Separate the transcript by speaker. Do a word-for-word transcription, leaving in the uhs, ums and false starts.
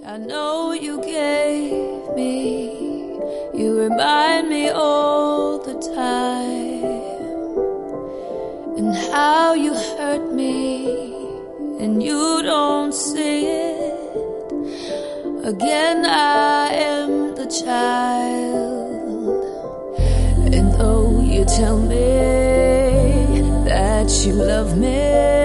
Speaker 1: I know you gave me, you remind me all the time, and how you hurt me, and you don't see it. Again I am the child, and though you tell me that you love me,